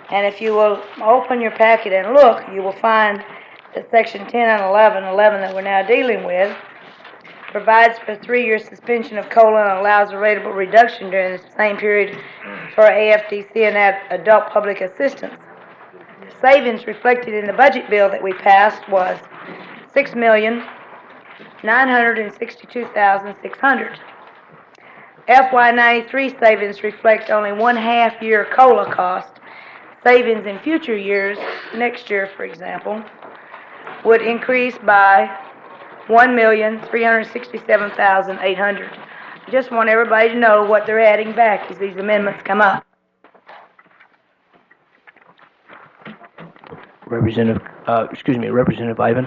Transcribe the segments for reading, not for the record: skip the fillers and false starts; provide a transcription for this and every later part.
And if you will open your packet and look, you will find that Section 10 and 11 that we're now dealing with, provides for a 3-year suspension of COLA and allows a rateable reduction during the same period for AFDC and adult public assistance. The savings reflected in the budget bill that we passed was $6,962,600. FY93 savings reflect only 1/2 year COLA cost. Savings in future years, next year for example, would increase by $1,367,800. I just want everybody to know what they're adding back as these amendments come up. Representative Ivan.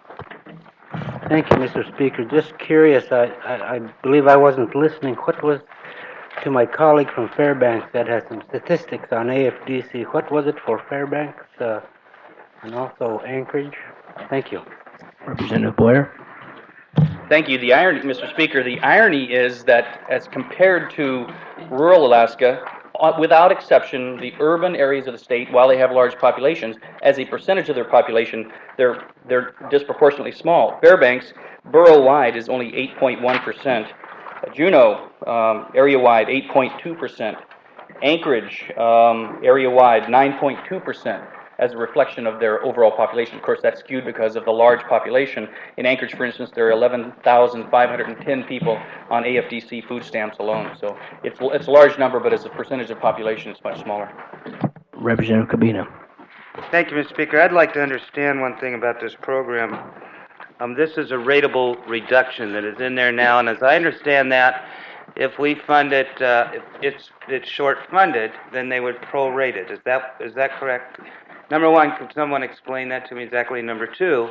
Thank you, Mr. Speaker. Just curious, I believe I wasn't listening. What was, to my colleague from Fairbanks that has some statistics on AFDC, what was it for Fairbanks and also Anchorage? Thank you. Representative Boyer. Thank you. The irony, Mr. Speaker, the irony is that as compared to rural Alaska, without exception, the urban areas of the state, while they have large populations, as a percentage of their population, they're disproportionately small. Fairbanks, borough-wide, is only 8.1%. Juneau, area-wide, 8.2%. Anchorage, area-wide, 9.2%. As a reflection of their overall population. Of course, that's skewed because of the large population. In Anchorage, for instance, there are 11,510 people on AFDC food stamps alone. So it's a large number, but as a percentage of population, it's much smaller. Representative Cabina. Thank you, Mr. Speaker. I'd like to understand one thing about this program. This is a rateable reduction that is in there now, and as I understand that, if we fund it, if it's short-funded, then they would prorate it. Is that correct? Number one, could someone explain that to me exactly? Number two,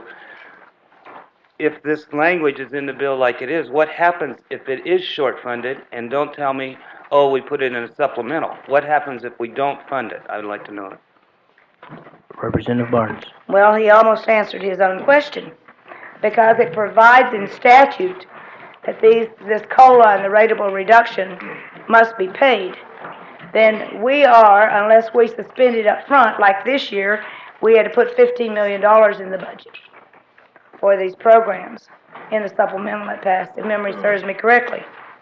if this language is in the bill like it is, what happens if it is short-funded? And don't tell me, oh, we put it in a supplemental. What happens if we don't fund it? I would like to know it. Representative Barnes. Well, he almost answered his own question, because it provides in statute that this COLA and the rateable reduction must be paid. Then we are, unless we suspend it up front, like this year, we had to put $15 million in the budget for these programs in the supplemental that passed, if memory serves me correctly.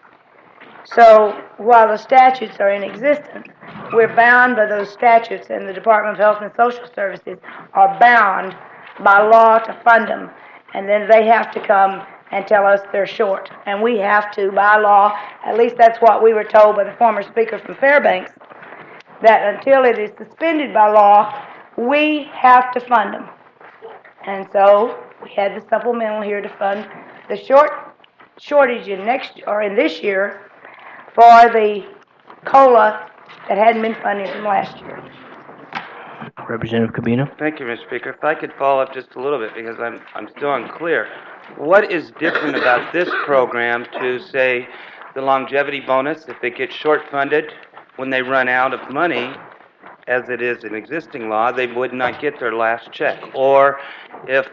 So while the statutes are in existence, we're bound by those statutes, and the Department of Health and Social Services are bound by law to fund them, and then they have to come and tell us they're short. And we have to, by law, at least that's what we were told by the former speaker from Fairbanks, that until it is suspended by law, we have to fund them. And so we had the supplemental here to fund the shortage in this year for the COLA that hadn't been funded from last year. Representative Cabina. Thank you, Mr. Speaker. If I could follow up just a little bit, because I'm still unclear. What is different about this program to, say, the longevity bonus, if it gets short-funded when they run out of money, as it is in existing law, they would not get their last check? Or if,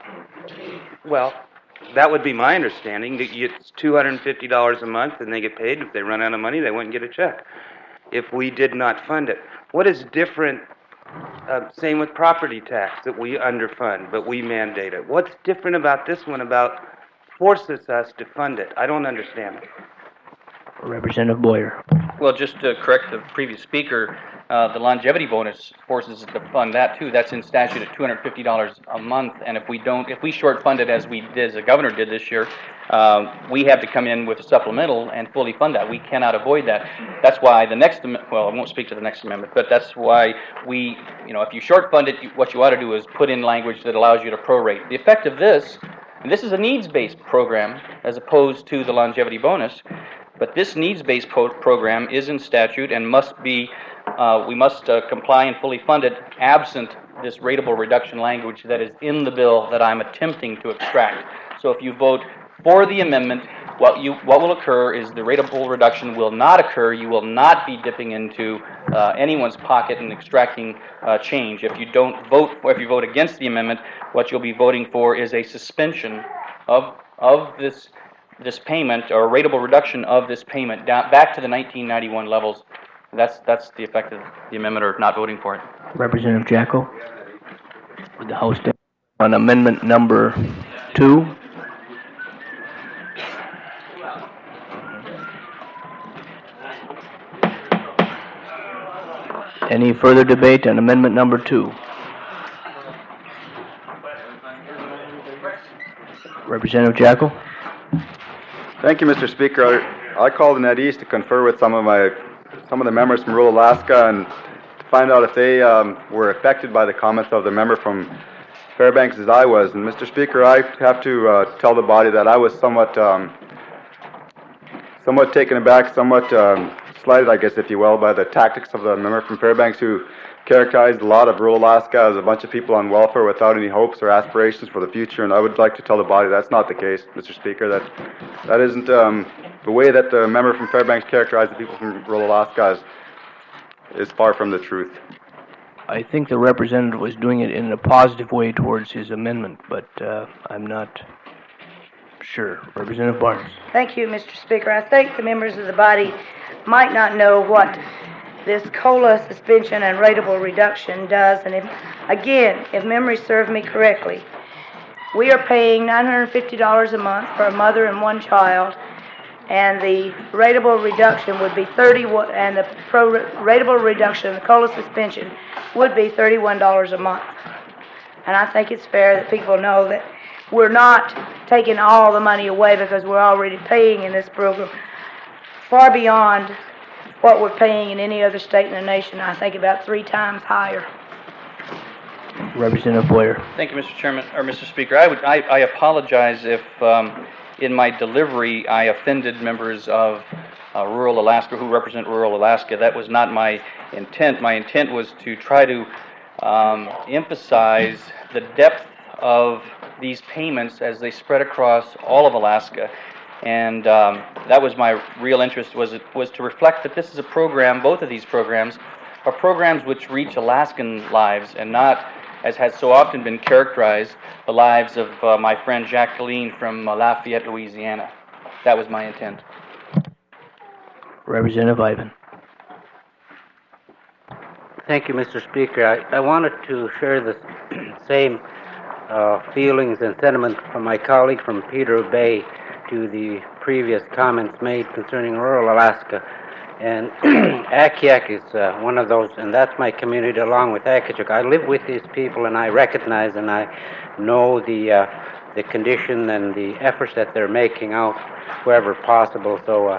well, that would be my understanding, that it's $250 a month and they get paid. If they run out of money, they wouldn't get a check if we did not fund it. What is different? Same with property tax that we underfund, but we mandate it. What's different about this one about forces us to fund it? I don't understand it. Representative Boyer. Well, just to correct the previous speaker, the longevity bonus forces us to fund that too. That's in statute at $250 a month, and if we short fund it as the governor did this year, we have to come in with a supplemental and fully fund that. We cannot avoid that. That's why the next, well, I won't speak to the next amendment, but that's why we, if you short fund it, what you ought to do is put in language that allows you to prorate. The effect of this, and this is a needs-based program as opposed to the longevity bonus, but this needs-based program is in statute and must be, we must comply and fully fund it absent this rateable reduction language that is in the bill that I'm attempting to extract. So if you vote for the amendment, what will occur is the rateable reduction will not occur. You will not be dipping into anyone's pocket and extracting change. If you vote against the amendment, what you'll be voting for is a suspension of this payment, or a rateable reduction of this payment down back to the 1991 levels That's the effect of the amendment or not voting for it. Representative Jacko. Would the House stand on amendment number 2? Any further debate on amendment number 2? Representative Jacko. Thank you, Mr. Speaker. I called in at East to confer with some of the members from rural Alaska and to find out if they were affected by the comments of the member from Fairbanks as I was. And Mr. Speaker, I have to tell the body that I was somewhat taken aback, somewhat slighted, I guess, if you will, by the tactics of the member from Fairbanks who characterized a lot of rural Alaska as a bunch of people on welfare without any hopes or aspirations for the future. And I would like to tell the body that's not the case, Mr. Speaker, that isn't the way that the member from Fairbanks characterized the people from rural Alaska is far from the truth. I think the representative was doing it in a positive way towards his amendment, but I'm not sure. Representative Barnes. Thank you, Mr. Speaker. I think the members of the body might not know what this COLA suspension and rateable reduction does. And if memory serves me correctly, we are paying $950 a month for a mother and one child, and the rateable reduction would be rateable reduction, the COLA suspension, would be $31 a month. And I think it's fair that people know that we're not taking all the money away because we're already paying in this program far beyond what we're paying in any other state in the nation. I think about 3 times higher. Representative Boyer. Thank you, Mr. Chairman, or Mr. Speaker. I apologize if in my delivery I offended members of rural Alaska who represent rural Alaska. That was not my intent. My intent was to try to emphasize the depth of these payments as they spread across all of Alaska. And that was my real interest, was to reflect that this is a program, both of these programs, are programs which reach Alaskan lives and not, as has so often been characterized, the lives of my friend Jacqueline from Lafayette, Louisiana. That was my intent. Representative Ivan. Thank you, Mr. Speaker. I wanted to share the same feelings and sentiment from my colleague from Peter Bay to the previous comments made concerning rural Alaska. And Akiak is one of those, and that's my community along with Akachuk. I live with these people, and I recognize and I know the condition and the efforts that they're making out wherever possible. So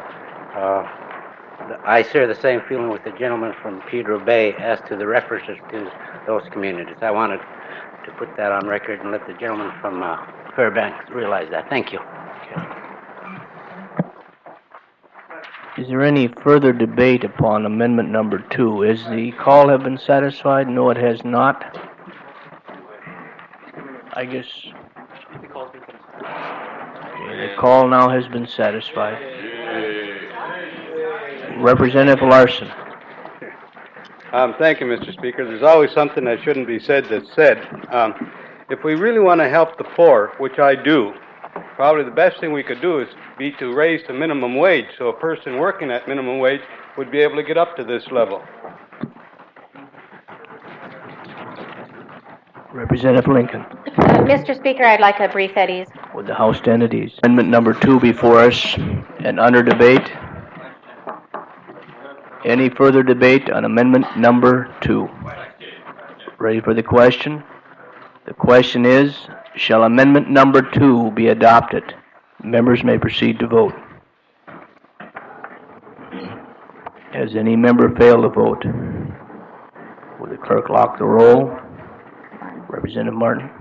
I share the same feeling with the gentleman from Pedro Bay as to the references to those communities. I wanted to put that on record and let the gentleman from Fairbanks realize that. Thank you. Is there any further debate upon amendment number 2? Has the call have been satisfied? No, it has not. I guess the call now has been satisfied. Representative Larson. Thank you, Mr. Speaker. There's always something that shouldn't be said that's said. If we really want to help the poor, which I do, probably the best thing we could do is to raise the minimum wage so a person working at minimum wage would be able to get up to this level. Representative Lincoln. Mr. Speaker, I'd like a brief at ease. Would the House stand at ease? Amendment number 2 before us and under debate. Any further debate on amendment number 2? Ready for the question? The question is, shall amendment number 2 be adopted? Members may proceed to vote. Has any member failed to vote? Will the clerk lock the roll? Representative Martin.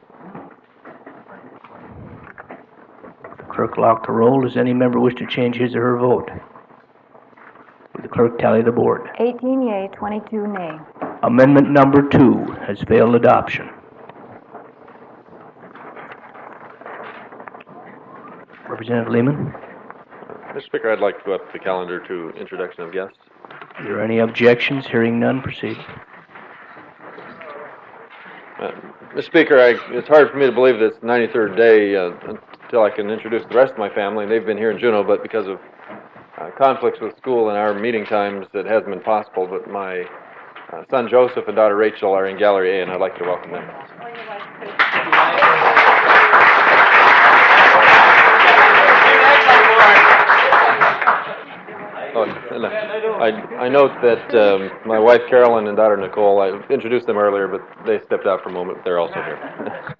The clerk lock the roll. Does any member wish to change his or her vote? Will the clerk tally the board? 18 yea, 22 nay. Amendment number 2 has failed adoption. Representative Lehman. Mr. Speaker, I'd like to go up the calendar to introduction of guests. Are there any objections? Hearing none, proceed. Mr. Speaker, it's hard for me to believe this 93rd day until I can introduce the rest of my family. They've been here in Juneau, but because of conflicts with school and our meeting times, it hasn't been possible, but my son Joseph and daughter Rachel are in Gallery A, and I'd like to welcome them. I note that my wife Carolyn and daughter Nicole, I introduced them earlier, but they stepped out for a moment. They're also here.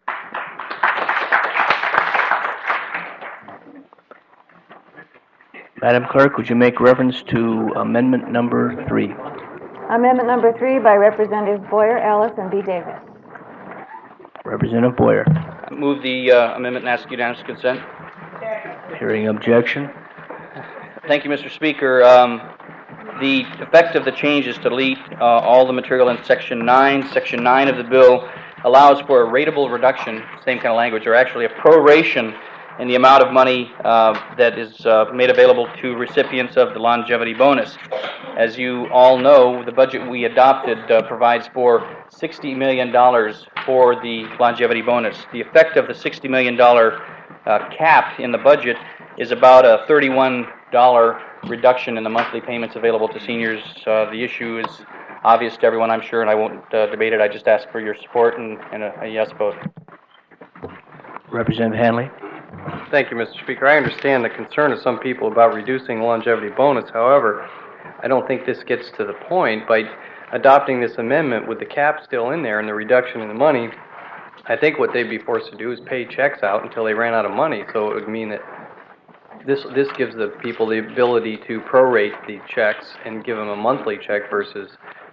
Madam Clerk, would you make reference to amendment number 3? Amendment number 3 by Representatives Boyer, Ellis, and B. Davis. Representative Boyer. Move the amendment and ask unanimous consent. Hearing objection. Thank you, Mr. Speaker. The effect of the change is to delete all the material in Section 9. Section 9 of the bill allows for a rateable reduction, same kind of language, or actually a proration in the amount of money that is made available to recipients of the longevity bonus. As you all know, the budget we adopted provides for $60 million for the longevity bonus. The effect of the $60 million cap in the budget is about a $31 reduction in the monthly payments available to seniors. The issue is obvious to everyone, I'm sure, and I won't debate it. I just ask for your support and a yes vote. Representative Hanley. Thank you, Mr. Speaker. I understand the concern of some people about reducing the longevity bonus. However, I don't think this gets to the point. By adopting this amendment with the cap still in there and the reduction in the money, I think what they'd be forced to do is pay checks out until they ran out of money. So it would mean that this gives the people the ability to prorate the checks and give them a monthly check versus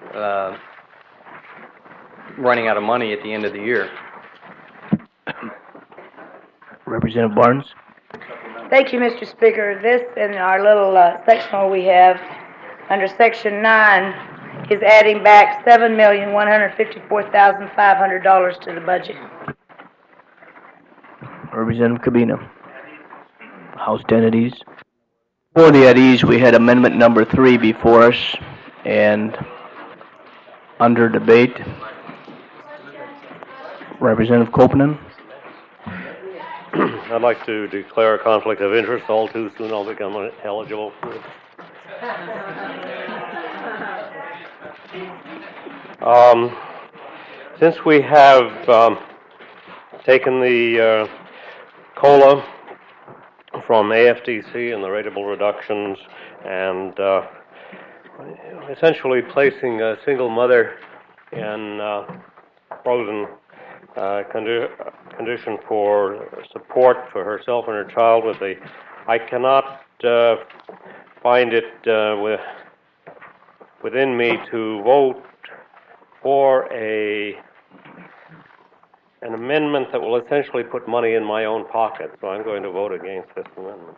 running out of money at the end of the year. Representative Barnes. Thank you, Mr. Speaker. This in our little sectional we have under Section 9 is adding back $7,154,500 to the budget. Representative Cabina. House to Ease. For the at ease, we had amendment number 3 before us and under debate. Representative Copeland. I'd like to declare a conflict of interest. All too soon I'll become eligible for it. Since we have taken the COLA from AFDC and the rateable reductions and essentially placing a single mother in frozen condition for support for herself and her child with the, I cannot find it within me to vote for an amendment that will essentially put money in my own pocket, so I'm going to vote against this amendment.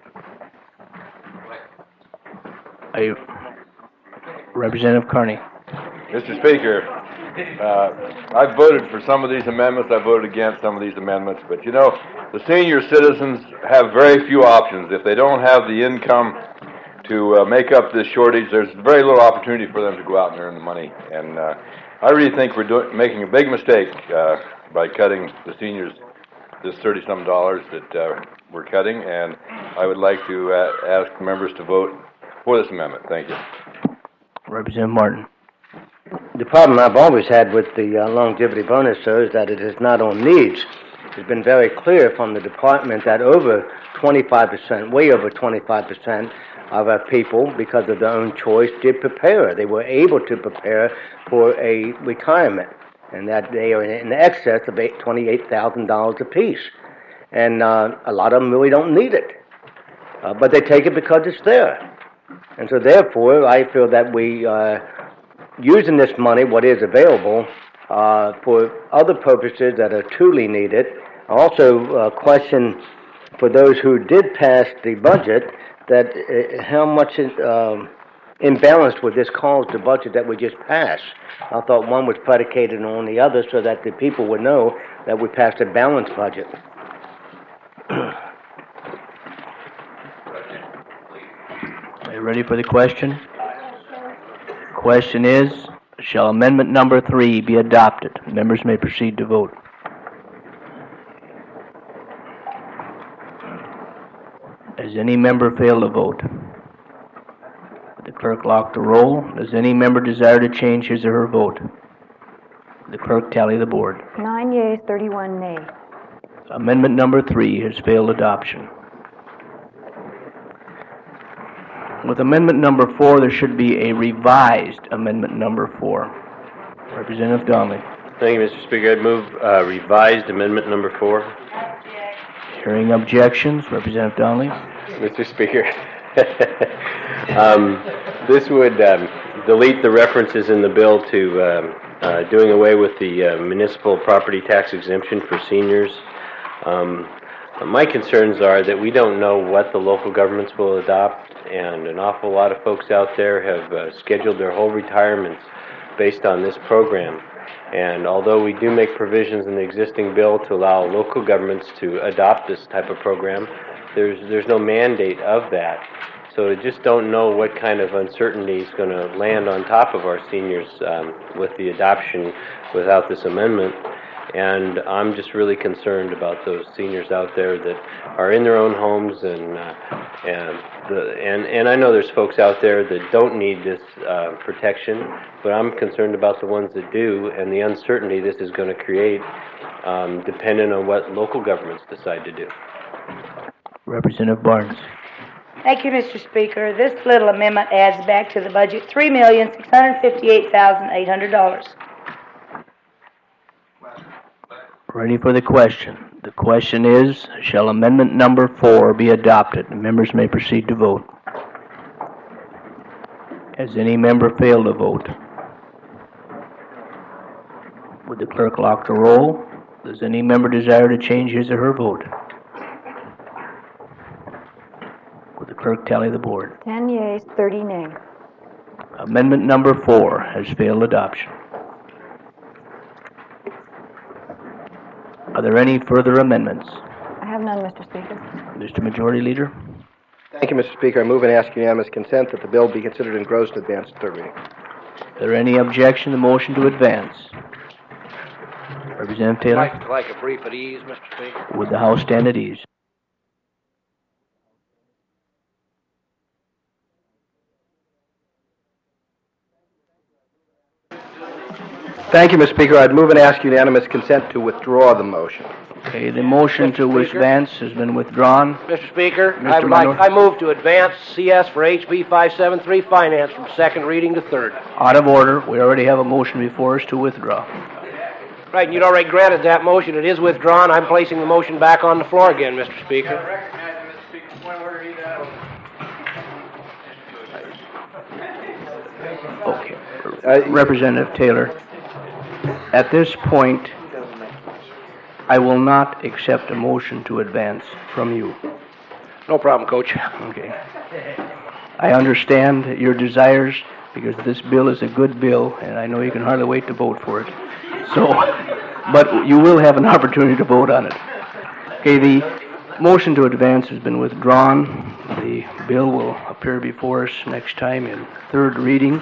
Representative Carney. Mr. Speaker, I've voted for some of these amendments, I've voted against some of these amendments, but you know, the senior citizens have very few options. If they don't have the income to make up this shortage, there's very little opportunity for them to go out and earn the money. And I really think we're making a big mistake by cutting the seniors this $30-some that we're cutting, and I would like to ask members to vote for this amendment. Thank you. Representative Martin. The problem I've always had with the longevity bonus, sir, is that it is not on needs. It's been very clear from the department that over 25%, way over 25% of our people, because of their own choice, did prepare. They were able to prepare for a retirement, and that they are in excess of $28,000 apiece. And a lot of them really don't need it, but they take it because it's there. And so therefore, I feel that we using this money, what is available, for other purposes that are truly needed. Also, question for those who did pass the budget, that how much imbalance would this cause the budget that we just passed? I thought one was predicated on the other so that the people would know that we passed a balanced budget. Are you ready for the question? Question is, shall amendment number 3 be adopted? Members may proceed to vote. Has any member failed to vote? The clerk lock the roll. Does any member desire to change his or her vote? The clerk tally the board. 9 yeas, 31 nays. Amendment number 3 has failed adoption. With amendment number 4, there should be a revised amendment number 4. Representative Donnelly. Thank you, Mr. Speaker. I'd move revised amendment number 4. Hearing objections, Representative Donnelly. Mr. Speaker, this would delete the references in the bill to doing away with the municipal property tax exemption for seniors. My concerns are that we don't know what the local governments will adopt, and an awful lot of folks out there have scheduled their whole retirements based on this program. And although we do make provisions in the existing bill to allow local governments to adopt this type of program, there's no mandate of that. So I just don't know what kind of uncertainty is going to land on top of our seniors with the adoption without this amendment. And I'm just really concerned about those seniors out there that are in their own homes, and I know there's folks out there that don't need this protection, but I'm concerned about the ones that do and the uncertainty this is going to create, depending on what local governments decide to do. Representative Barnes. Thank you, Mr. Speaker. This little amendment adds back to the budget $3,658,800. Ready for the question. The question is, shall amendment number 4 be adopted? The members may proceed to vote. Has any member failed to vote? Would the clerk lock the roll? Does any member desire to change his or her vote? Would the clerk tally the board? 10 yeas, 30 nays. Amendment number 4 has failed adoption. Are there any further amendments? I have none, Mr. Speaker. Mr. Majority Leader? Thank you, Mr. Speaker. I move and ask unanimous consent that the bill be considered engrossed and advanced to third reading. Is there any objection to the motion to advance? Representative Taylor? I'd like a brief at ease, Mr. Speaker. Would the House stand at ease? Thank you, Mr. Speaker. I'd move and ask unanimous consent to withdraw the motion. Okay, the motion to advance has been withdrawn. Mr. Speaker, Mr. I move to advance CS for HB 573 Finance from second reading to third. Out of order. We already have a motion before us to withdraw. Right, and you'd already granted that motion. It is withdrawn. I'm placing the motion back on the floor again, Mr. Speaker. Okay. Representative Taylor, at this point, I will not accept a motion to advance from you. No problem, Coach. Okay. I understand your desires because this bill is a good bill, and I know you can hardly wait to vote for it. So, but you will have an opportunity to vote on it. Okay, the motion to advance has been withdrawn. The bill will appear before us next time in third reading.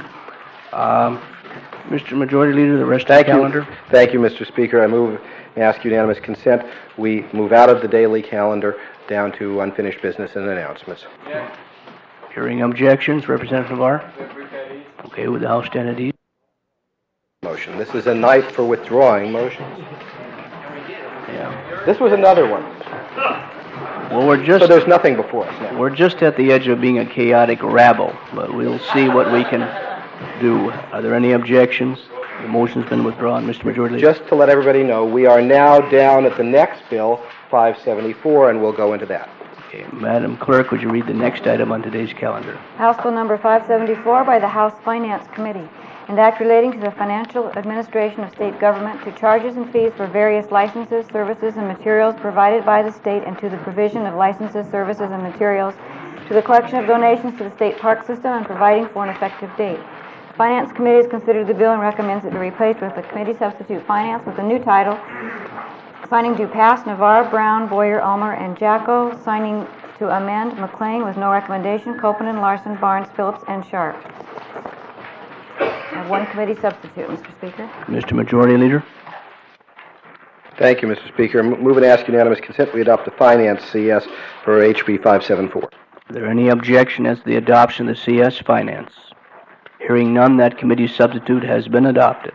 Mr. Majority Leader, the rest of the calendar. Thank you, Mr. Speaker. I move and ask unanimous consent. We move out of the daily calendar down to unfinished business and announcements. Hearing objections, Representative Navarre? Okay, would the House stand at ease? Motion. This is a night for withdrawing motions. Yeah. This was another one. Well, so there's nothing before us now. We're just at the edge of being a chaotic rabble, but we'll see what we can do. Are there any objections? The motion's been withdrawn, Mr. Majority Leader. Just to let everybody know, we are now down at the next bill, 574, and we'll go into that. Okay, Madam Clerk, would you read the next item on today's calendar? House Bill number 574 by the House Finance Committee, an act relating to the financial administration of state government, to charges and fees for various licenses, services, and materials provided by the state, and to the provision of licenses, services, and materials, to the collection of donations to the state park system, and providing for an effective date. The Finance Committee has considered the bill and recommends it be replaced with the Committee Substitute Finance with a new title, signing to pass Navarre, Brown, Boyer, Ulmer, and Jacko, signing to amend McLean with no recommendation, Copeland, Larson, Barnes, Phillips, and Sharp. I have one committee substitute, Mr. Speaker. Mr. Majority Leader. Thank you, Mr. Speaker. Move and ask unanimous consent we adopt the Finance CS for HB 574. Are there any objection as to the adoption of the CS Finance? Hearing none, that committee substitute has been adopted.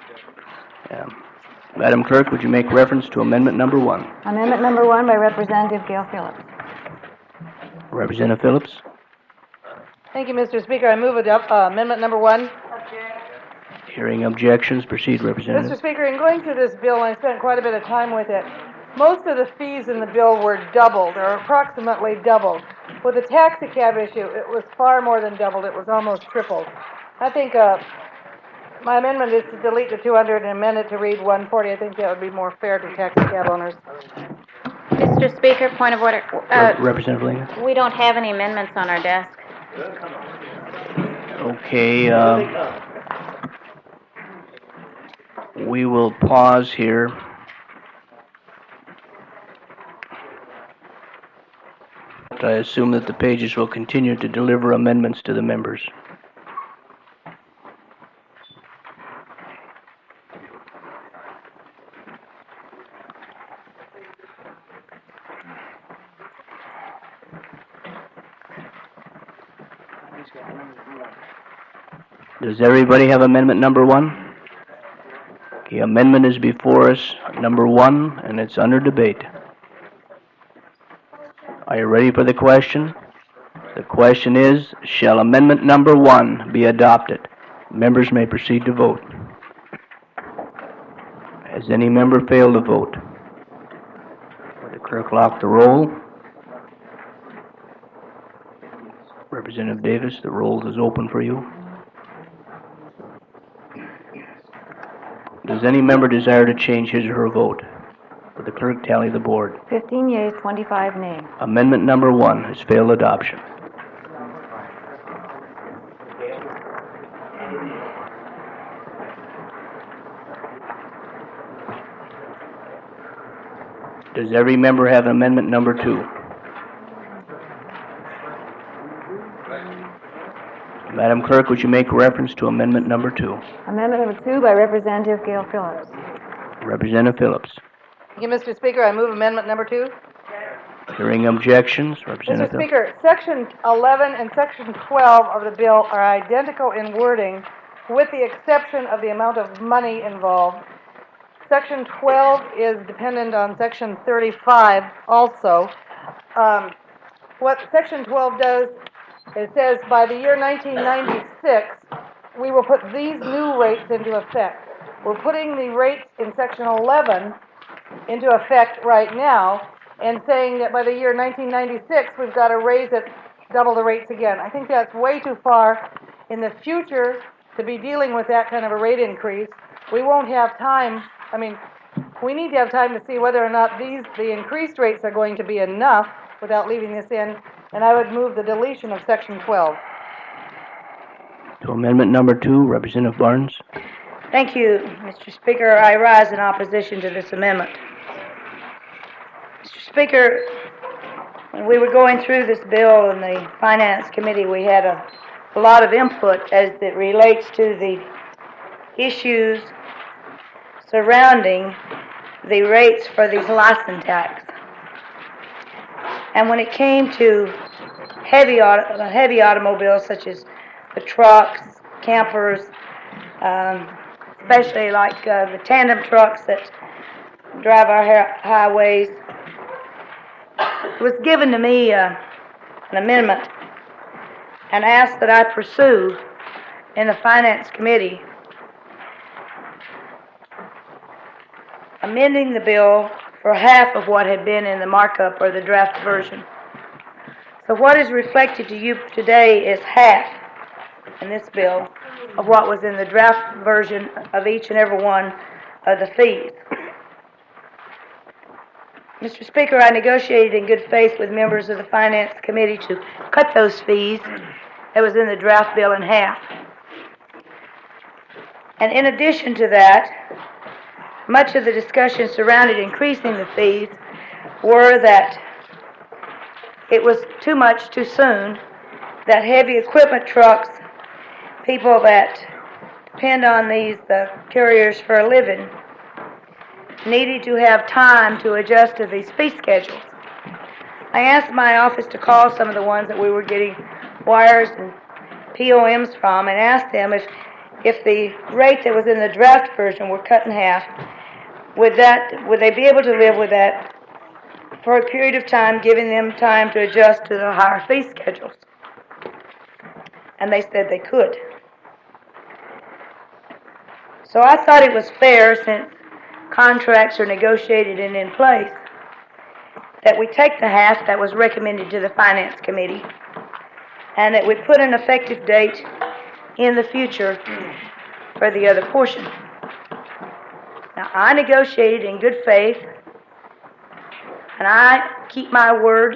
Madam Clerk, would you make reference to amendment number 1? Amendment number 1 by Representative Gail Phillips. Representative Phillips? Thank you, Mr. Speaker. I move amendment number 1. Hearing objections, proceed, Representative. Mr. Speaker, in going through this bill, I spent quite a bit of time with it. Most of the fees in the bill were doubled, or approximately doubled. With the taxi cab issue, it was far more than doubled. It was almost tripled. I think my amendment is to delete the 200 and amend it to read 140. I think that would be more fair to taxi cab owners. Mr. Speaker, point of order. Representative Linger? We don't have any amendments on our desk. Okay, we will pause here. I assume that the pages will continue to deliver amendments to the members. Does everybody have amendment number 1? Okay, amendment is before us, number 1, and it's under debate. Are you ready for the question? The question is, shall amendment number 1 be adopted? Members may proceed to vote. Has any member failed to vote? Would the clerk lock the roll? Representative Davis, the roll is open for you. Does any member desire to change his or her vote? Will the clerk tally the board? 15 yeas, 25 nays. Amendment number 1 has failed adoption. Does every member have amendment number 2? Madam Clerk, would you make reference to amendment number 2? Amendment number 2 by Representative Gail Phillips. Representative Phillips. Thank you, Mr. Speaker. I move amendment number 2. Hearing objections, Representative Mr. Speaker, Section 11 and Section 12 of the bill are identical in wording, with the exception of the amount of money involved. Section 12 is dependent on Section 35 also. What Section 12 does, it says by the year 1996, we will put these new rates into effect. We're putting the rates in Section 11 into effect right now and saying that by the year 1996, we've got to raise it, double the rates again. I think that's way too far in the future to be dealing with that kind of a rate increase. We won't have time. I mean, we need to have time to see whether or not the increased rates are going to be enough without leaving this in, and I would move the deletion of Section 12. To amendment number 2, Representative Barnes. Thank you, Mr. Speaker. I rise in opposition to this amendment. Mr. Speaker, when we were going through this bill in the Finance Committee, we had a lot of input as it relates to the issues surrounding the rates for these license tax. And when it came to heavy automobiles such as the trucks, campers, especially like the tandem trucks that drive our highways, it was given to me an amendment and asked that I pursue in the Finance Committee amending the bill for half of what had been in the markup or the draft version. So what is reflected to you today is half in this bill of what was in the draft version of each and every one of the fees. Mr. Speaker, I negotiated in good faith with members of the Finance Committee to cut those fees that was in the draft bill in half. And in addition to that, much of the discussion surrounding increasing the fees were that it was too much too soon, that heavy equipment trucks, people that depend on these carriers for a living, needed to have time to adjust to these fee schedules. I asked my office to call some of the ones that we were getting wires and POMs from and asked them if the rate that was in the draft version were cut in half, would they be able to live with that for a period of time, giving them time to adjust to the higher fee schedules? And they said they could. So I thought it was fair, since contracts are negotiated and in place, that we take the half that was recommended to the Finance Committee and that we put an effective date in the future for the other portion. Now, I negotiated in good faith, and I keep my word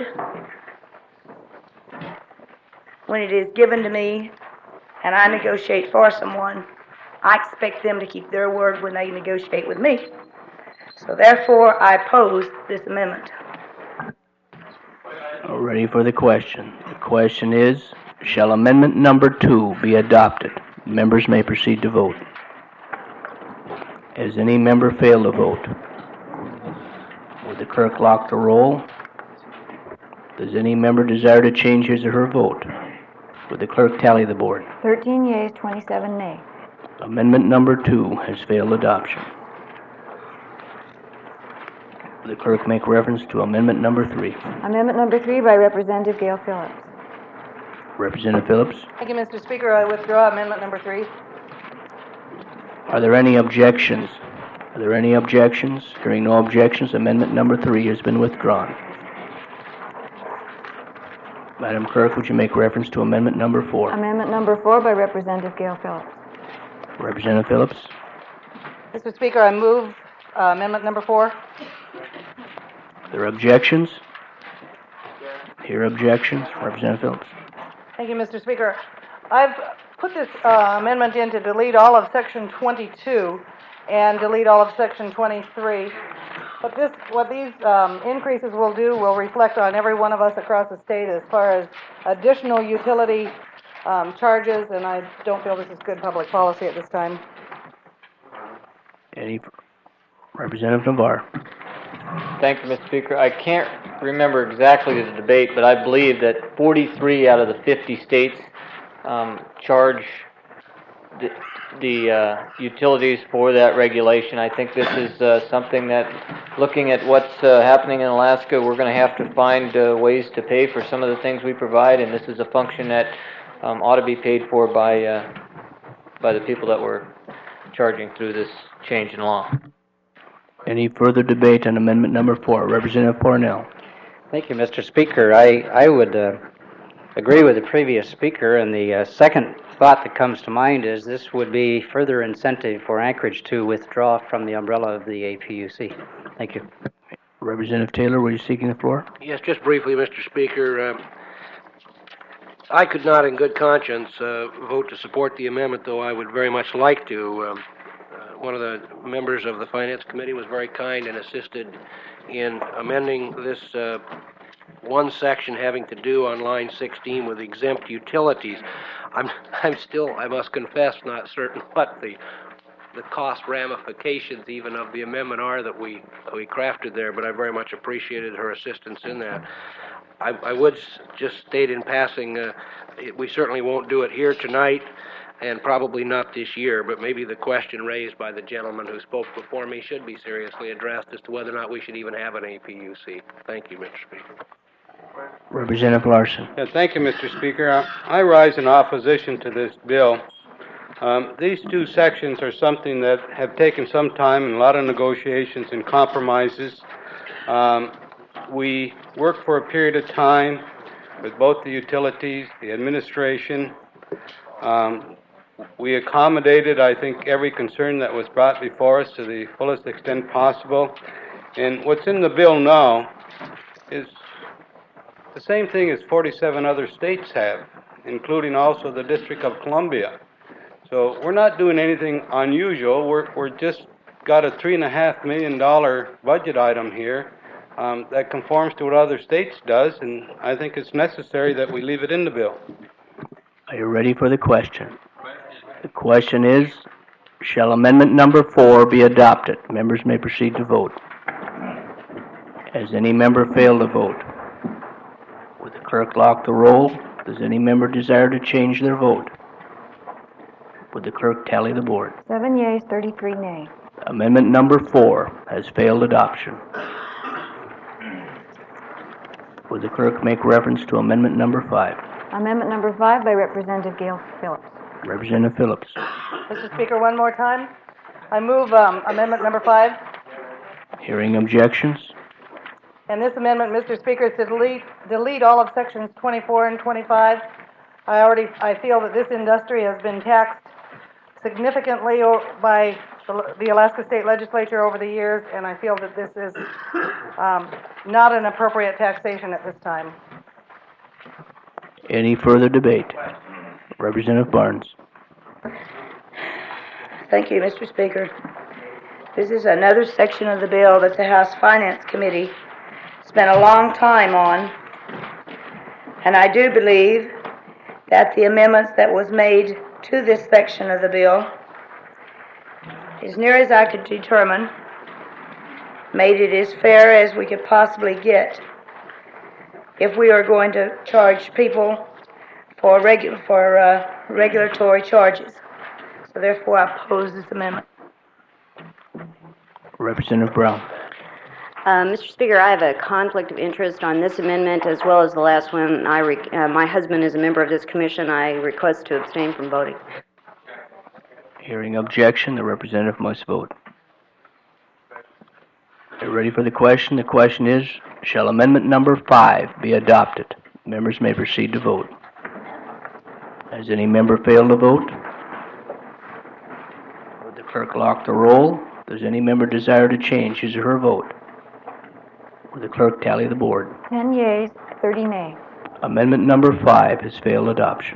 when it is given to me, and I negotiate for someone. I expect them to keep their word when they negotiate with me. So therefore, I oppose this amendment. Ready for the question. The question is, shall amendment number 2 be adopted? Members may proceed to vote. Has any member failed to vote? Would the clerk lock the roll? Does any member desire to change his or her vote? Would the clerk tally the board? 13 yeas, 27 nay. Amendment number 2 has failed adoption. Would the clerk make reference to amendment number 3? Amendment number 3 by Representative Gail Phillips. Representative Phillips, Thank you, Mr. Speaker. I withdraw amendment number 3. are there any objections? Are there any objections? Hearing no objections, amendment number 3 has been withdrawn. Madam Clerk, would you make reference to amendment number 4? Amendment number 4 by Representative Gail Phillips. Representative Phillips, Mr. Speaker, I move amendment number 4. are there objections? Hear objections? Representative Phillips. Thank you, Mr. Speaker. I've put this amendment in to delete all of Section 22 and delete all of Section 23. But what these increases will do will reflect on every one of us across the state as far as additional utility charges, and I don't feel this is good public policy at this time. Any Representative Navarre. Thank you, Mr. Speaker. I can't remember exactly the debate, but I believe that 43 out of the 50 states charge the utilities for that regulation. I think this is something that, looking at what's happening in Alaska, we're going to have to find ways to pay for some of the things we provide, and this is a function that ought to be paid for by the people that we're charging through this change in law. Any further debate on amendment number 4? Representative Parnell. Thank you, Mr. Speaker. I would agree with the previous speaker, and the second thought that comes to mind is this would be further incentive for Anchorage to withdraw from the umbrella of the APUC. Thank you. Representative Taylor, were you seeking the floor? Yes, just briefly, Mr. Speaker. I could not in good conscience vote to support the amendment, though I would very much like to. One of the members of the Finance Committee was very kind and assisted in amending this one section having to do on line 16 with exempt utilities. I'm still, I must confess, not certain what the cost ramifications even of the amendment are that we crafted there, but I very much appreciated her assistance in that. I would just state in passing, we certainly won't do it here tonight, and probably not this year, but maybe the question raised by the gentleman who spoke before me should be seriously addressed as to whether or not we should even have an APUC. Thank you, Mr. Speaker. Representative Larson. Yeah, thank you, Mr. Speaker. I rise in opposition to this bill. These two sections are something that have taken some time and a lot of negotiations and compromises. We worked for a period of time with both the utilities, the administration. We accommodated, I think, every concern that was brought before us to the fullest extent possible. And what's in the bill now is the same thing as 47 other states have, including also the District of Columbia. So we're not doing anything unusual. We're just got a $3.5 million budget item here that conforms to what other states does, and I think it's necessary that we leave it in the bill. Are you ready for the question? The question is, shall amendment number 4 be adopted? Members may proceed to vote. Has any member failed to vote? clerk lock the roll? Does any member desire to change their vote? Would the clerk tally the board? 7 yeas, 33 nay. Amendment number 4 has failed adoption. Would the clerk make reference to amendment number 5? Amendment number 5 by Representative Gail Phillips. Representative Phillips. Mr. Speaker, one more time. I move amendment number 5. Hearing objections? And this amendment, Mr. Speaker, is to delete all of sections 24 and 25. I feel that this industry has been taxed significantly by the Alaska State Legislature over the years, and I feel that this is not an appropriate taxation at this time. Any further debate? Representative Barnes. Thank you, Mr. Speaker. This is another section of the bill that the House Finance Committee spent a long time on, and I do believe that the amendments that was made to this section of the bill, as near as I could determine, made it as fair as we could possibly get if we are going to charge people for regulatory charges. So therefore, I oppose this amendment. Representative Brown. Mr. Speaker, I have a conflict of interest on this amendment as well as the last one. My husband is a member of this commission. I request to abstain from voting. Hearing objection, the representative must vote. Are you ready for the question? The question is, shall amendment number 5 be adopted? Members may proceed to vote. Has any member failed to vote? Would the clerk lock the roll? Does any member desire to change his or her vote? Would the clerk tally the board? 10 yeas, 30 nay. Amendment number 5 has failed adoption.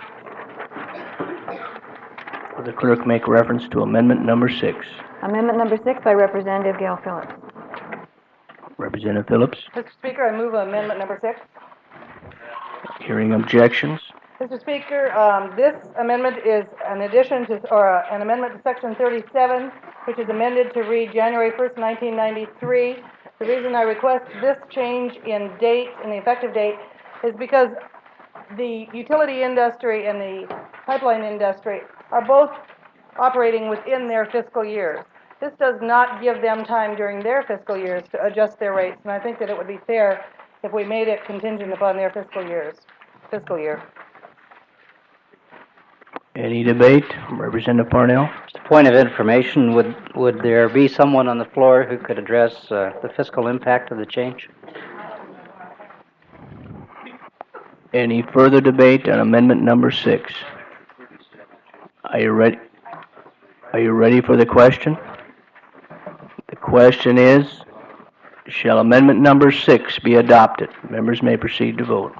Would the clerk make reference to amendment number 6? Amendment number 6 by Representative Gail Phillips. Representative Phillips. Mr. Speaker, I move amendment number 6. Hearing objections? Mr. Speaker, this amendment is an addition to, or an amendment to Section 37, which is amended to read January 1st, 1993. The reason I request this change in date, in the effective date, is because the utility industry and the pipeline industry are both operating within their fiscal years. This does not give them time during their fiscal years to adjust their rates, and I think that it would be fair if we made it contingent upon their fiscal year. Any debate? Representative Parnell. Just a point of information, would there be someone on the floor who could address the fiscal impact of the change? Any further debate on amendment number 6? Are you ready? Are you ready for the question? The question is, shall amendment number 6 be adopted? Members may proceed to vote.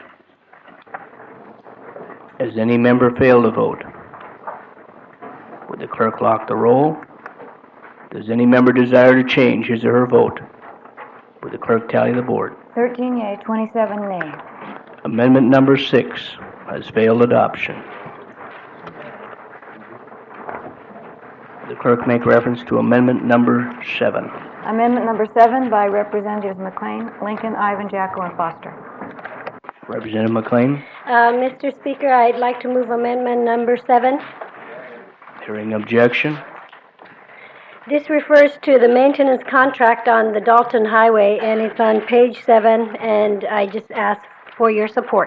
Has any member failed to vote? Would the clerk lock the roll? Does any member desire to change his or her vote? Would the clerk tally the board? 13 yea, 27 nay. Amendment number 6 has failed adoption. Would the clerk make reference to amendment number 7? Amendment number 7 by Representatives McLean, Lincoln, Ivan, Jacko, and Foster. Representative McLean. Mr. Speaker, I'd like to move amendment number 7. Hearing objection. This refers to the maintenance contract on the Dalton Highway, and it's on page 7, and I just ask for your support.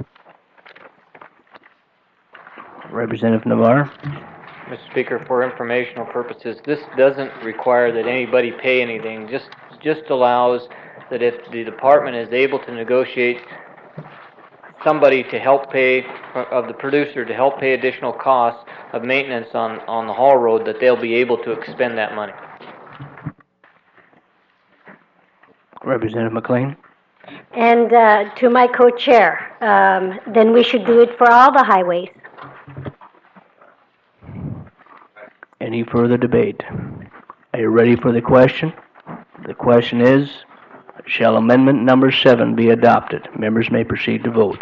Representative Navarre. Mr. Speaker, for informational purposes, this doesn't require that anybody pay anything. Just allows that if the department is able to negotiate somebody to help pay, of the producer to help pay additional costs of maintenance on the haul road, that they'll be able to expend that money. Representative McLean. And to my co-chair, then we should do it for all the highways. Any further debate? Are you ready for the question? The question is, shall amendment number 7 be adopted? Members may proceed to vote.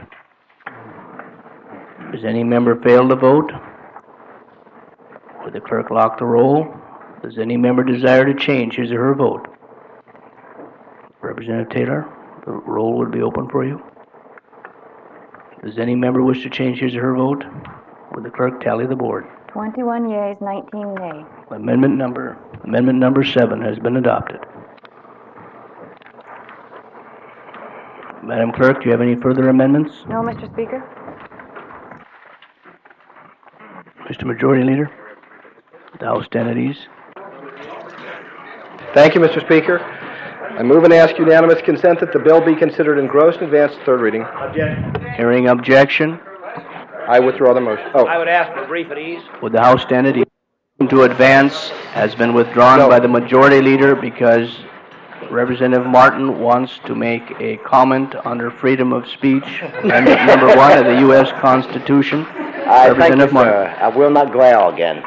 Does any member fail to vote? Would the clerk lock the roll? Does any member desire to change his or her vote? Representative Taylor, the roll would be open for you. Does any member wish to change his or her vote? Would the clerk tally the board? 21 yeas, 19 nay. Amendment number 7 has been adopted. Madam Clerk, do you have any further amendments? No, Mr. Speaker. Mr. Majority Leader, the House stand at ease. Thank you, Mr. Speaker. I move and ask unanimous consent that the bill be considered engrossed and advanced to third reading. Hearing objection, I withdraw the motion. I would ask for brief at ease. would the House stand at ease? To advance has been withdrawn by the Majority Leader because Representative Martin wants to make a comment under freedom of speech, Amendment number 1 of the U.S. Constitution. Thank you, sir. I will not growl again.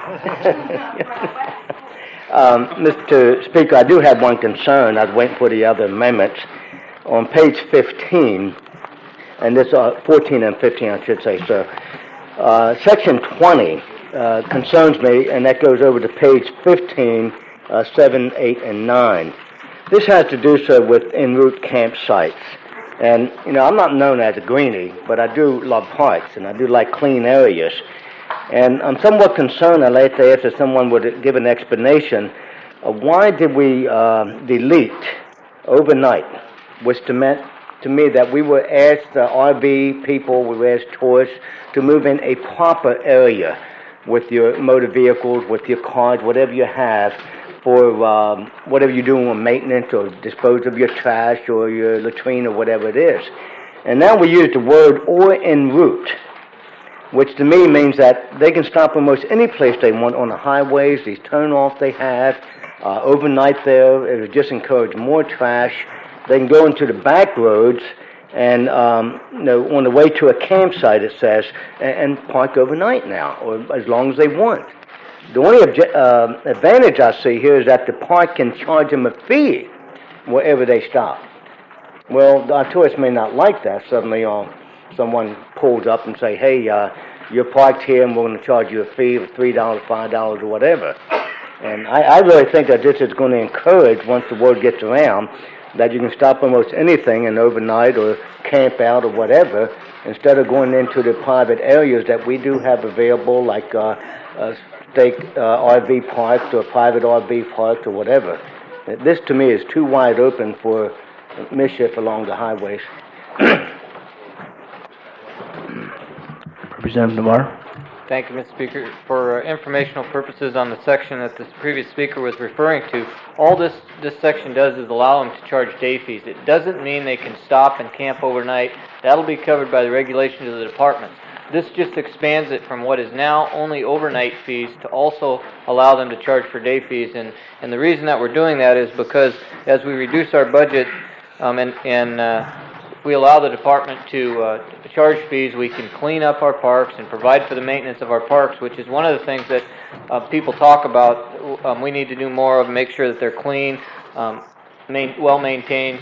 Mr. Speaker, I do have one concern. I was waiting for the other amendments. On page 15, and this 14 and 15, I should say, sir. Section 20 concerns me, and that goes over to page 15, 7, 8, and 9. This has to do, sir, with en route campsites. And, you know, I'm not known as a greenie, but I do love parks, and I do like clean areas. And I'm somewhat concerned, I'd like to ask if someone would give an explanation of why did we delete overnight, which meant to me that we were asked RV people, we were asked tourists to move in a proper area with your motor vehicles, with your cars, whatever you have, for whatever you're doing with maintenance or dispose of your trash or your latrine or whatever it is. And now we use the word or en route, which to me means that they can stop almost any place they want on the highways, these turn-offs they have, overnight there. It would just encourage more trash. They can go into the back roads and, you know, on the way to a campsite, it says, and park overnight now, or as long as they want. The only advantage I see here is that the park can charge them a fee wherever they stop. Well, our tourists may not like that. Suddenly, someone pulls up and say, hey, you're parked here and we're going to charge you a fee of $3, $5, or whatever. And I really think that this is going to encourage, once the word gets around, that you can stop almost anything and overnight or camp out or whatever, instead of going into the private areas that we do have available, like state RV parks or private RV parks or whatever. This, to me, is too wide open for mischief along the highways. Representative Navarro. Thank you, Mr. Speaker. For informational purposes on the section that the previous speaker was referring to, all this section does is allow them to charge day fees. It doesn't mean they can stop and camp overnight. That'll be covered by the regulations of the department. This just expands it from what is now only overnight fees to also allow them to charge for day fees. And the reason that we're doing that is because as we reduce our budget if we allow the department to charge fees, we can clean up our parks and provide for the maintenance of our parks, which is one of the things that people talk about. We need to do more of, make sure that they're clean, well maintained.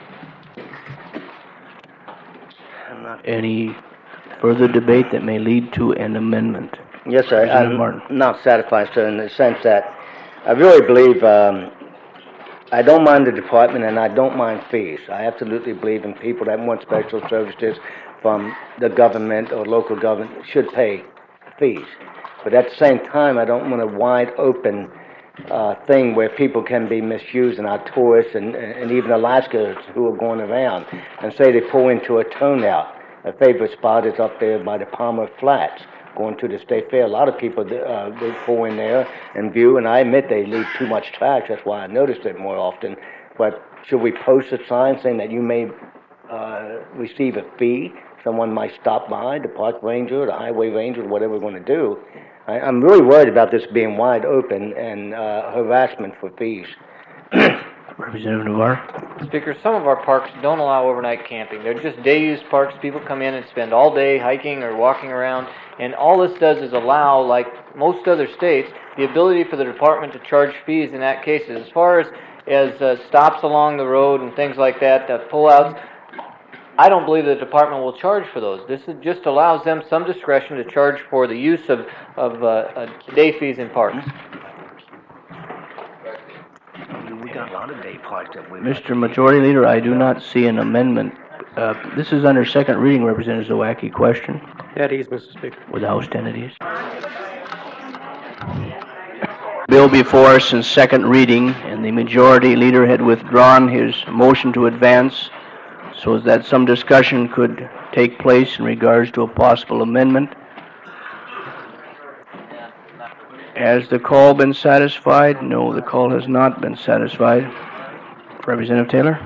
Any further debate that may lead to an amendment? Yes, sir. Martin. I'm not satisfied, sir, in the sense that I really believe I don't mind the department and I don't mind fees. I absolutely believe in people that want special services from the government or local government should pay fees. But at the same time, I don't want a wide open thing where people can be misused, and our tourists and even Alaskans who are going around and say they pull into a turnout. A favorite spot is up there by the Palmer Flats, going to the State Fair. A lot of people they pull in there and view, and I admit they leave too much trash. That's why I noticed it more often. But should we post a sign saying that you may receive a fee? Someone might stop by, the park ranger, the highway ranger, whatever we're going to do. I'm really worried about this being wide open and harassment for fees. Representative Navarro. Speaker, some of our parks don't allow overnight camping. They're just day-use parks. People come in and spend all day hiking or walking around, and all this does is allow, like most other states, the ability for the department to charge fees in that case. As far as stops along the road and things like that, pull-outs, I don't believe the department will charge for those. This just allows them some discretion to charge for the use of day fees in parks. We got a lot of day parks that we... Mr. Majority Leader, I do not see an amendment This is under second reading, Representative Zawacki. Question At ease, Mr. Speaker. with the House entities. Bill before us in second reading, and the majority leader had withdrawn his motion to advance so that some discussion could take place in regards to a possible amendment. Has the call been satisfied? No, the call has not been satisfied. Representative Taylor?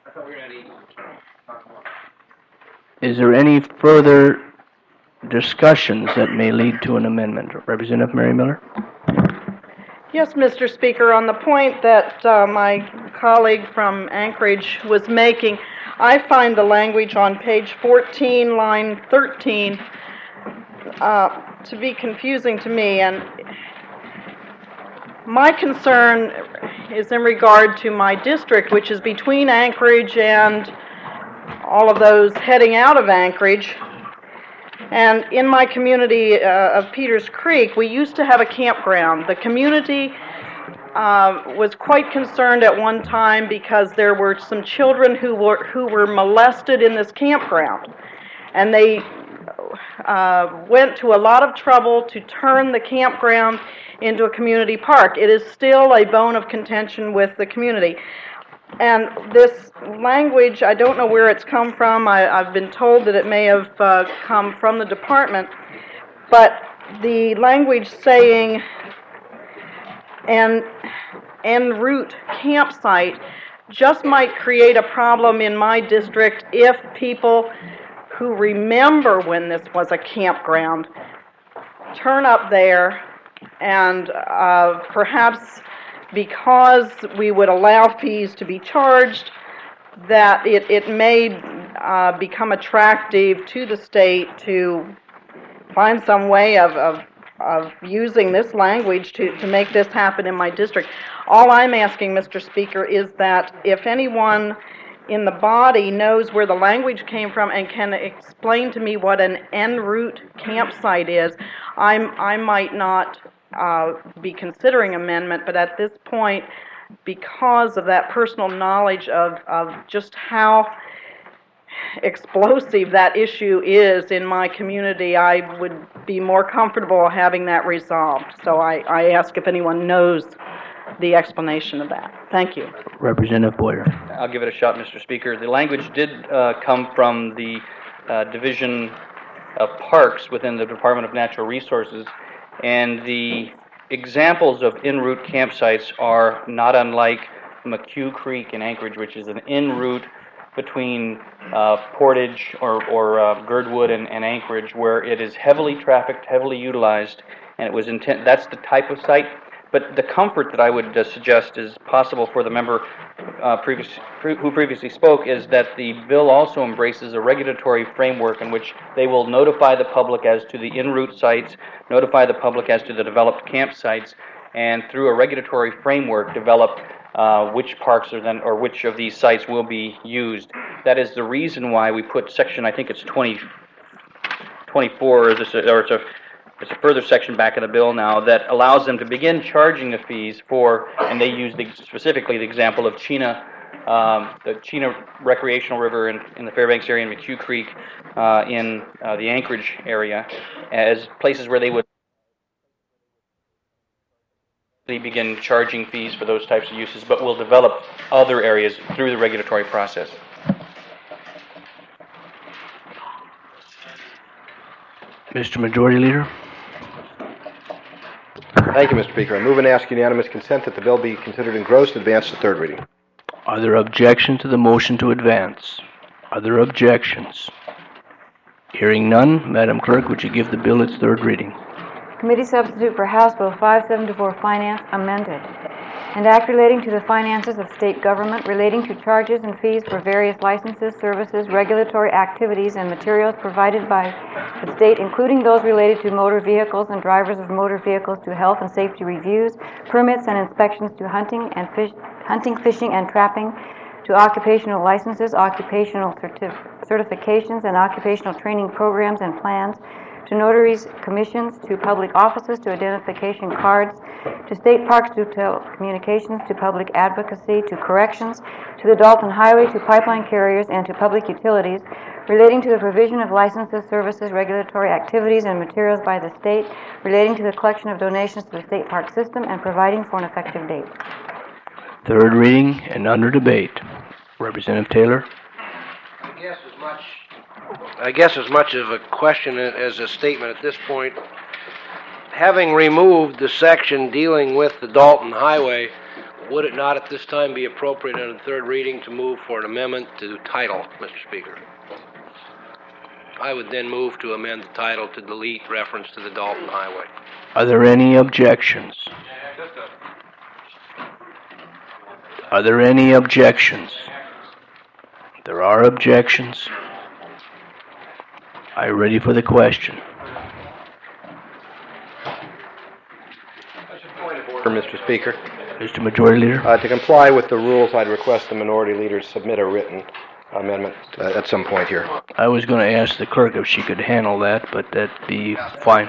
Is there any further discussions that may lead to an amendment? Representative Mary Miller? Yes, Mr. Speaker, on the point that my colleague from Anchorage was making, I find the language on page 14, line 13, to be confusing to me, and my concern is in regard to my district, which is between Anchorage and all of those heading out of Anchorage. And in my community of Peters Creek, we used to have a campground. The community was quite concerned at one time because there were some children who were molested in this campground. And they went to a lot of trouble to turn the campground into a community park. It is still a bone of contention with the community. And this language, I don't know where it's come from. I've been told that it may have come from the department. But the language saying an en route campsite just might create a problem in my district if people who remember when this was a campground turn up there and perhaps because we would allow fees to be charged, that it may become attractive to the state to find some way of using this language to make this happen in my district. All I'm asking, Mr. Speaker, is that if anyone in the body knows where the language came from and can explain to me what an en route campsite is, I might not be considering amendment, but at this point, because of that personal knowledge of just how explosive that issue is in my community, I would be more comfortable having that resolved. So I ask if anyone knows the explanation of that. Thank you. Representative Boyer. I'll give it a shot, Mr. Speaker. The language did come from the Division of Parks within the Department of Natural Resources, and the examples of en route campsites are not unlike McHugh Creek in Anchorage, which is an en route between Portage or Girdwood and Anchorage, where it is heavily trafficked, heavily utilized, and it was that's the type of site. But the comfort that I would suggest is possible for the member who previously spoke is that the bill also embraces a regulatory framework in which they will notify the public as to the en route sites, notify the public as to the developed campsites, and through a regulatory framework develop which parks are then, or which of these sites will be used. That is the reason why we put section, I think it's 24, it's a further section back in the bill now that allows them to begin charging the fees for, and they use specifically the example of Chena, the Chena Recreational River in the Fairbanks area and McHugh Creek in the Anchorage area as places where they would begin charging fees for those types of uses, but will develop other areas through the regulatory process. Mr. Majority Leader. Thank you, Mr. Speaker. I move and ask unanimous consent that the bill be considered engrossed and advanced to third reading. Are there objections to the motion to advance? Are there objections? Hearing none, Madam Clerk, would you give the bill its third reading? Committee substitute for House Bill 574, Finance, amended. An act relating to the finances of state government relating to charges and fees for various licenses, services, regulatory activities, and materials provided by the state, including those related to motor vehicles and drivers of motor vehicles, to health and safety reviews, permits and inspections, to hunting, fishing, and trapping, to occupational licenses, occupational certifications, and occupational training programs and plans, to notaries, commissions, to public offices, to identification cards, to state parks, to telecommunications, to public advocacy, to corrections, to the Dalton Highway, to pipeline carriers, and to public utilities relating to the provision of licenses, services, regulatory activities, and materials by the state, relating to the collection of donations to the state park system, and providing for an effective date. Third reading and under debate. Representative Taylor. I guess as much of a question as a statement at this point. Having removed the section dealing with the Dalton Highway, would it not at this time be appropriate on the third reading to move for an amendment to title, Mr. Speaker? I would then move to amend the title to delete reference to the Dalton Highway. Are there any objections? Are there any objections? There are objections. Are you ready for the question? Mr. Speaker. Mr. Majority Leader. To comply with the rules, I'd request the minority leader submit a written amendment at some point here. I was going to ask the clerk if she could handle that, but that'd be fine.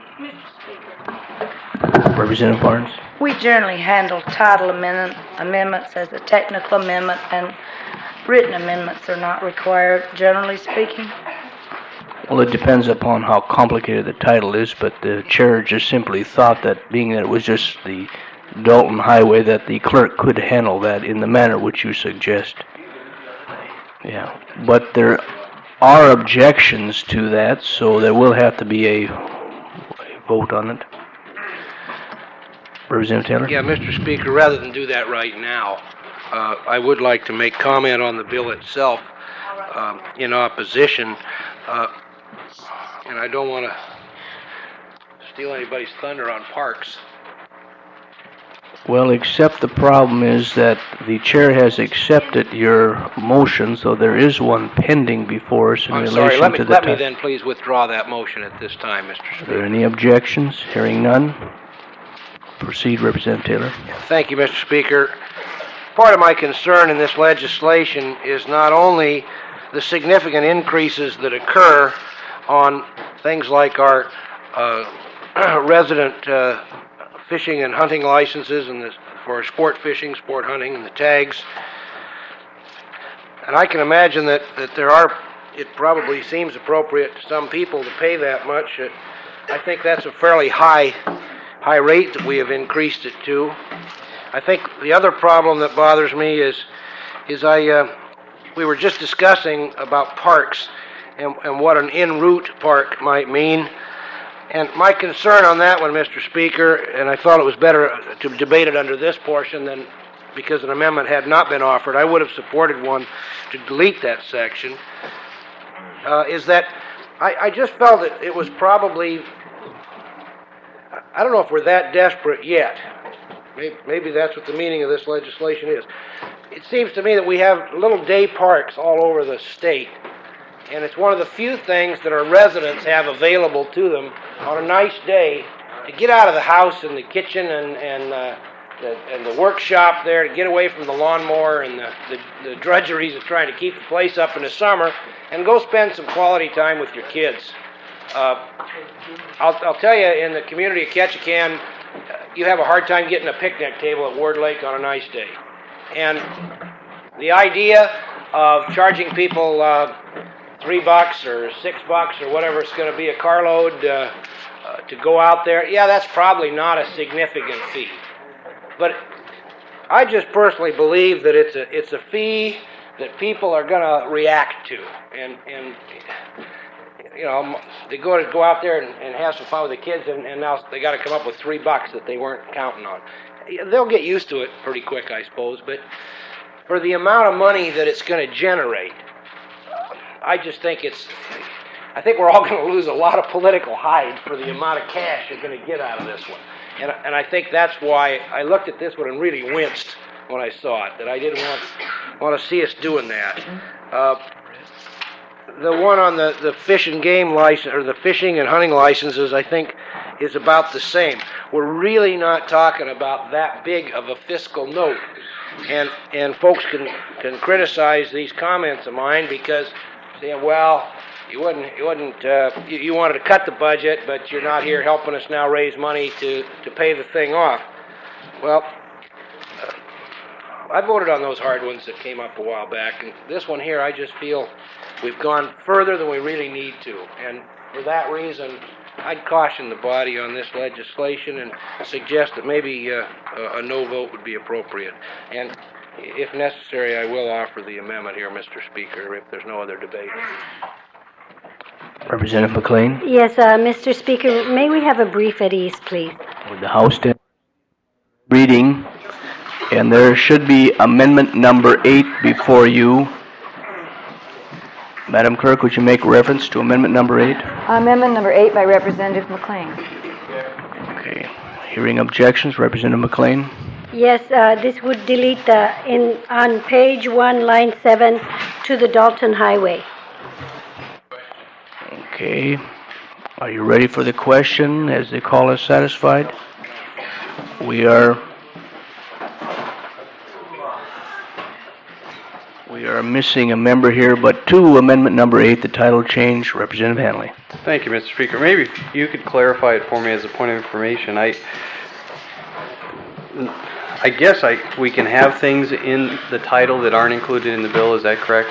Representative Barnes. We generally handle title amendments as a technical amendment, and written amendments are not required, generally speaking. Well, it depends upon how complicated the title is, but the chair just simply thought that being that it was just the Dalton Highway, that the clerk could handle that in the manner which you suggest. Yeah, but there are objections to that, so there will have to be a vote on it. Representative Taylor? Yeah, Mr. Speaker, rather than do that right now, I would like to make comment on the bill itself in opposition. And I don't want to steal anybody's thunder on parks. Well, except the problem is that the chair has accepted your motion, so there is one pending before us in relation to the... Let me then please withdraw that motion at this time, Mr. Speaker. Are there any objections? Hearing none. Proceed, Representative Taylor. Thank you, Mr. Speaker. Part of my concern in this legislation is not only the significant increases that occur on things like our resident fishing and hunting licenses and for sport fishing, sport hunting, and the tags. And I can imagine that it probably seems appropriate to some people to pay that much. I think that's a fairly high rate that we have increased it to. I think the other problem that bothers me is we were just discussing about parks and what an en route park might mean. And my concern on that one, Mr. Speaker, and I thought it was better to debate it under this portion than because an amendment had not been offered, I would have supported one to delete that section, is that I just felt that it was probably, I don't know if we're that desperate yet. Maybe that's what the meaning of this legislation is. It seems to me that we have little day parks all over the state, and it's one of the few things that our residents have available to them on a nice day to get out of the house and the kitchen and the workshop there, to get away from the lawnmower and the drudgeries of trying to keep the place up in the summer, and go spend some quality time with your kids. I'll tell you, in the community of Ketchikan, you have a hard time getting a picnic table at Ward Lake on a nice day. And the idea of charging people $3 or $6 or whatever it's going to be a carload to go out there, yeah, that's probably not a significant fee. But I just personally believe that it's a fee that people are going to react to. And you know, they go out there and have some fun with the kids, and now they got to come up with $3 that they weren't counting on. They'll get used to it pretty quick, I suppose, but for the amount of money that it's going to generate, I just think I think we're all going to lose a lot of political hide for the amount of cash you're going to get out of this one. And I think that's why I looked at this one and really winced when I saw it, that I didn't want to see us doing that. The one on the fish and game license, or the fishing and hunting licenses, I think is about the same. We're really not talking about that big of a fiscal note. And folks can criticize these comments of mine because saying, well, you wanted to cut the budget, but you're not here helping us now raise money to pay the thing off. Well, I voted on those hard ones that came up a while back, and this one here, I just feel we've gone further than we really need to. And for that reason, I'd caution the body on this legislation and suggest that maybe a no vote would be appropriate. And if necessary, I will offer the amendment here, Mr. Speaker, if there's no other debate. Representative McLean, Yes, Mr. Speaker, may we have a brief at ease, please? with the House reading, and there should be amendment number 8 before you. Madam Clerk, would you make reference to amendment number 8? Amendment number 8 by Representative McLean. Okay. Hearing objections, Representative McLean. Yes, this would delete on page 1, line 7, to the Dalton Highway. Okay. Are you ready for the question? As the call is satisfied? We are missing a member here, but to amendment number 8, the title change, Representative Hanley. Thank you, Mr. Speaker. Maybe you could clarify it for me as a point of information. I guess we can have things in the title that aren't included in the bill. Is that correct?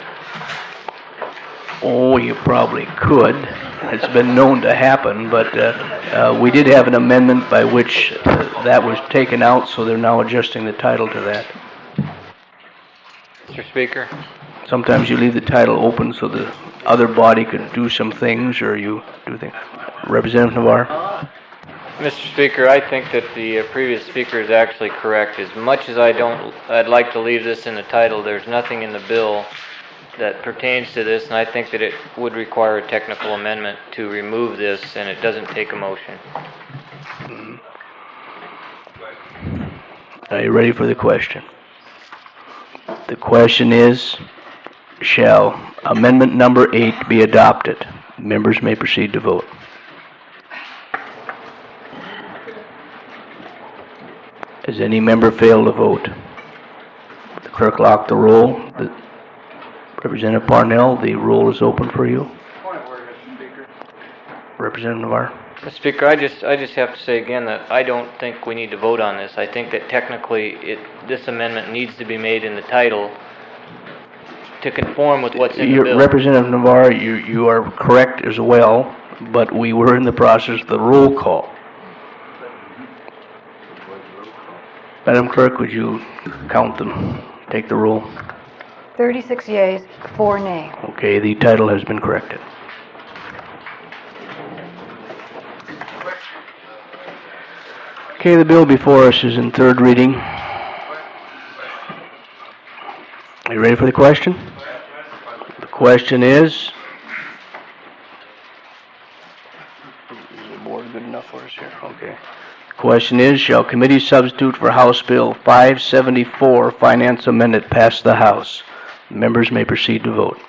Oh, you probably could. It's been known to happen, but we did have an amendment by which that was taken out, so they're now adjusting the title to that. Mr. Speaker. Sometimes you leave the title open so the other body could do some things, or you do things. Representative Navarre? Mr. Speaker, I think that the previous speaker is actually correct. As much as I'd like to leave this in the title, there's nothing in the bill that pertains to this, and I think that it would require a technical amendment to remove this, and it doesn't take a motion. Are you ready for the question? The question is, shall amendment number 8 be adopted? Members may proceed to vote. Has any member failed to vote? The clerk lock the roll. Representative Parnell, the roll is open for you. Point of order, Mr. Speaker. Representative Navarre. Mr. Speaker, I just have to say again that I don't think we need to vote on this. I think that technically this amendment needs to be made in the title to conform with what's in the bill. Representative Navarre, you are correct as well, but we were in the process of the roll call. Madam Clerk, would you count them? Take the roll. 36 yeas, 4 nay. Okay, the title has been corrected. Okay, the bill before us is in third reading. Are you ready for the question? The question is the board good enough for us here? Okay. The question is, shall committee substitute for House Bill 574 Finance Amendment pass the House? Members may proceed to vote.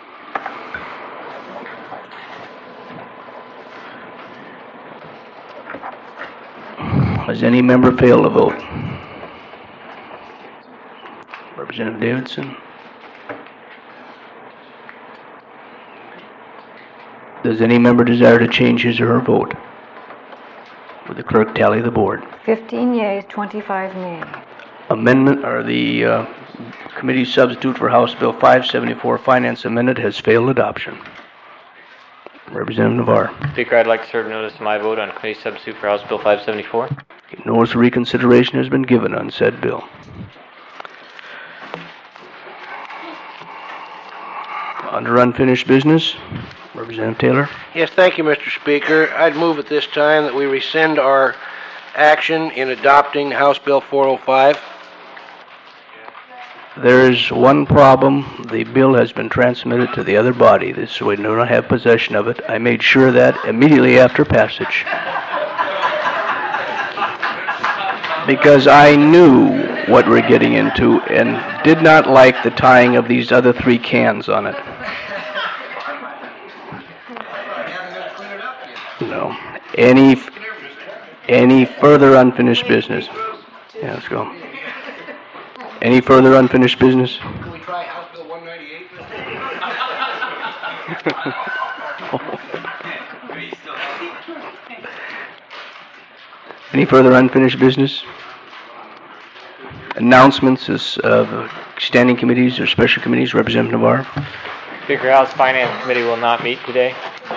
Has any member failed to vote? Representative Davidson? Does any member desire to change his or her vote? Would the clerk tally the board? 15 yeas, 25 nay. Amendment, or the committee substitute for House Bill 574 Finance Amendment has failed adoption. Representative Navarre. Speaker, I'd like to serve notice of my vote on committee substitute for House Bill 574. Notice of reconsideration has been given on said bill. Under unfinished business, Representative Taylor. Yes, thank you, Mr. Speaker. I'd move at this time that we rescind our action in adopting House Bill 405. There is one problem. The bill has been transmitted to the other body, so we do not have possession of it. I made sure that immediately after passage, because I knew what we're getting into and did not like the tying of these other 3 cans on it. No. Any further unfinished business? Yeah, let's go. Any further unfinished business? Can we try House Bill 198? Any further unfinished business? Announcements of standing committees or special committees, Representative Navarro? Speaker, House Finance Committee will not meet today.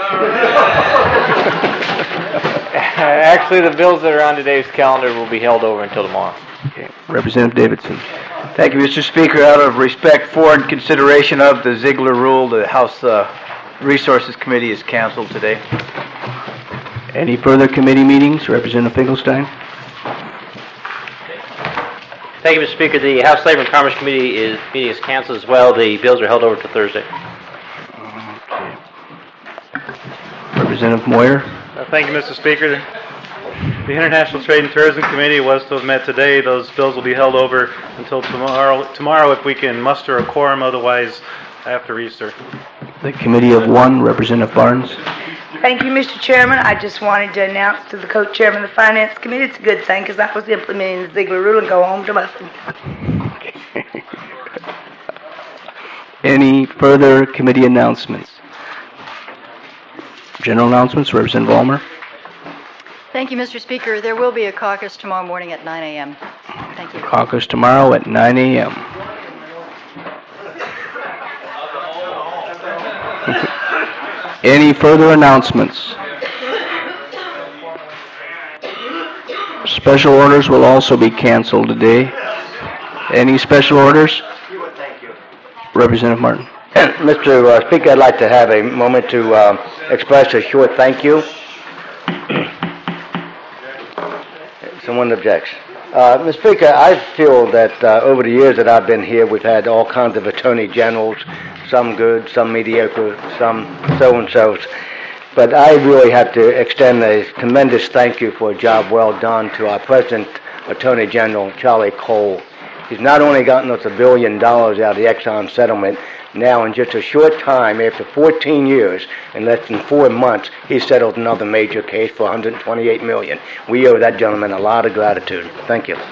Actually, the bills that are on today's calendar will be held over until tomorrow. Okay. Representative Davidson. Thank you, Mr. Speaker. Out of respect for and consideration of the Ziegler rule, the House Resources Committee is canceled today. Any further committee meetings, Representative Finkelstein? Thank you, Mr. Speaker. The House Labor and Commerce Committee meeting is canceled as well. The bills are held over to Thursday. Okay. Representative Moyer? Thank you, Mr. Speaker. The International Trade and Tourism Committee was to have met today. Those bills will be held over until tomorrow if we can muster a quorum, otherwise after Easter. The Committee of One, Representative Barnes. Thank you, Mr. Chairman. I just wanted to announce to the co-chairman of the Finance Committee, it's a good thing because I was implementing the Ziegler rule and go home to Muffin. Any further committee announcements? General announcements, Representative Ulmer. Thank you, Mr. Speaker. There will be a caucus tomorrow morning at 9 a.m. Thank you. Caucus tomorrow at 9 a.m. Any further announcements? Special orders will also be canceled today. Any special orders? Representative Martin. Mr. Speaker, I'd like to have a moment to express a short thank you. Someone objects. Mr. Speaker, I feel that over the years that I've been here, we've had all kinds of attorney generals, some good, some mediocre, some so-and-sos. But I really have to extend a tremendous thank you for a job well done to our present Attorney General, Charlie Cole. He's not only gotten us $1 billion out of the Exxon settlement, now in just a short time, after 14 years, in less than 4 months, he settled another major case for $128 million. We owe that gentleman a lot of gratitude. Thank you.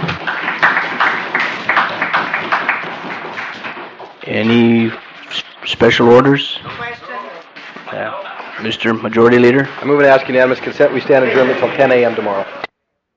Any special orders? Mr. Majority Leader. I move and ask unanimous consent. We stand adjourned until 10 a.m. tomorrow.